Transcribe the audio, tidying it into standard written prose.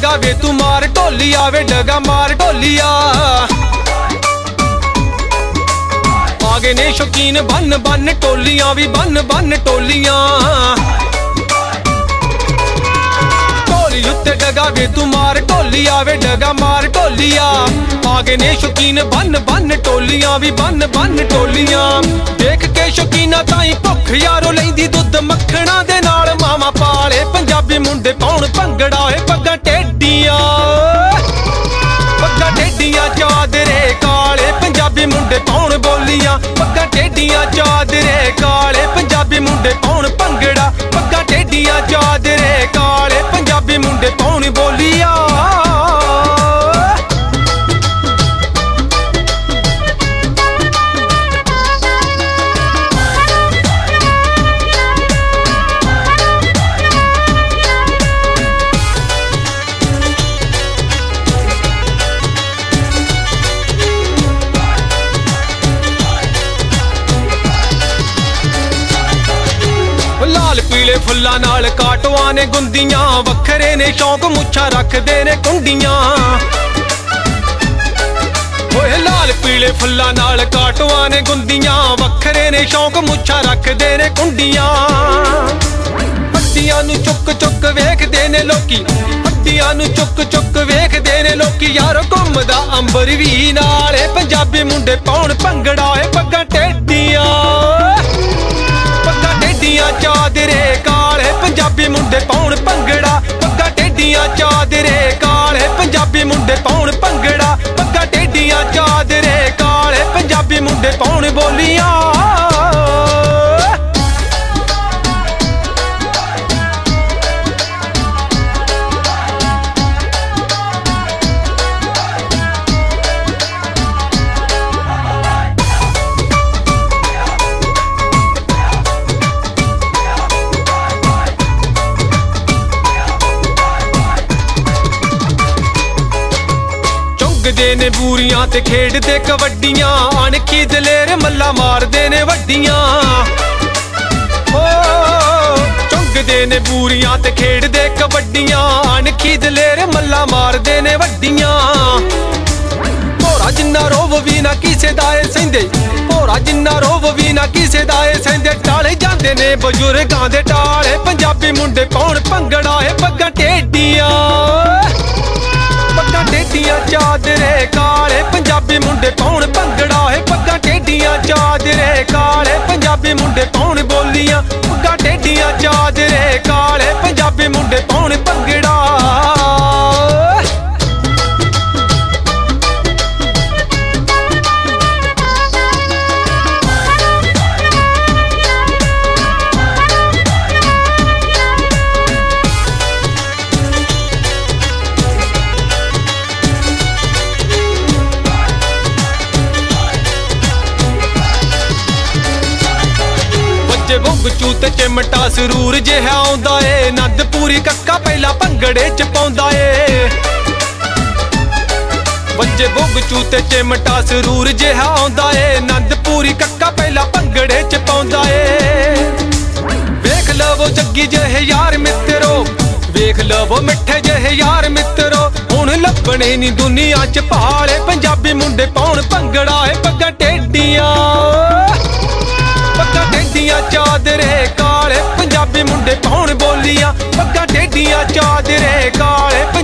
डगा वे तू मार ढोलिया वे डगा मार ढोलिया। आगे ने शौकीन बन बन टोलियां भी बन बन टोलियां। ढोली उत्ते डगा वे तू मार ढोलिया वे डगा मार ढोलिया। आगे ने शौकीन बन बन टोलियां भी बन बन टोलियां। देख के शौकीना ताई भुख यारो लैंदी दुध मक्खणा दे नाल मामा पाले पंजाबी मुंडे पाउण भंगड़ा ए पग्गां टेडियां। पग्गां टेडियां चादरे काले पंजाबी मुंडे पाउण बोलियां। पग्गां टेडियां चादरे काले पंजाबी मुंडे पाउण भंगड़ा। पग्गां टेडियां चादरे काले पंजाबी मुंडे पाउण बोलियां। लाल पीले फुल्लां नाल काटोआं ने गुंदियां। वखरे ने शौक मुच्छां रखदे ने कुंडियां। ओए लाल पीले फुल्लां नाल काटोआं ने गुंदियां। वखरे ने शौक मुच्छां रखदे ने कुंडियां। हड्डियां नूं चुक चुक वेखदे ने लोकी। हड्डियां नूं चुक चुक वेखदे ने लोकी। यारो घुमदा अंबर वी नाल पंजाबी मुंडे पाउण भंगड़ा ए पग्गां टेडियां। पग्गां टेडियां चादरे काले पंजाबी मुंडे पाउण भंगड़ा। पग्गां टेडियां चादरे काले पंजाबी मुंडे पाउण भंगड़ा। पग्गां टेडियां चादरे काले पंजाबी मुंडे पाउण बोलियां। चुगदे ने बूरियां ते खेडदे कबड्डियां। अणखी दलेर मल्ला मारदे ने वड्डियां। ओ चुगदे ने बूरियां ते खेडदे कबड्डियां। अणखी दलेर मल्ला मारदे ने वड्डियां। भोरा जिन्ना रोव भी ना किसे दा ए सहिंदे। भोरा जिन्ना रोव भी ना किसे दा ए सहिंदे। टाले जांदे ने बजुर्गां दे टाले पंजाबी मुंडे पाउण भंगड़ा ए पग्गां टेडियां। पग्गां टेडियां चादरे काले पंजाबी मुंडे पाउण भंगड़ा है। पग्गां टेडियां चादरे काले पंजाबी मुंडे पाउण बोलियां। पग्गां टेडियां चादरे काले पंजाबी मुंडे पाउण भंगड़ा। बुग चूत चिमटा सरूर जिहा आउंदा ए। नंद पूरी कक्का पहला भंगड़े च पाउंदा ए। बच्चे बुग चूत चिमटा सरूर जिहा आउंदा ए। नंद पूरी कक्का पहला भंगड़े च पाउंदा ए। वेख लवो जग्गी जहे यार मित्रो। वेख लवो मिठे जहे यार मित्रो। हुण लभणे नी दुनिया च भाले पंजाबी मुंडे पाउण भंगड़ा ए पग्गां टेडियां। पग्गां टेडियां चादरे काले पंजाबी मुंडे पाउण बोलियां। पग्गां टेडियां चादरे काले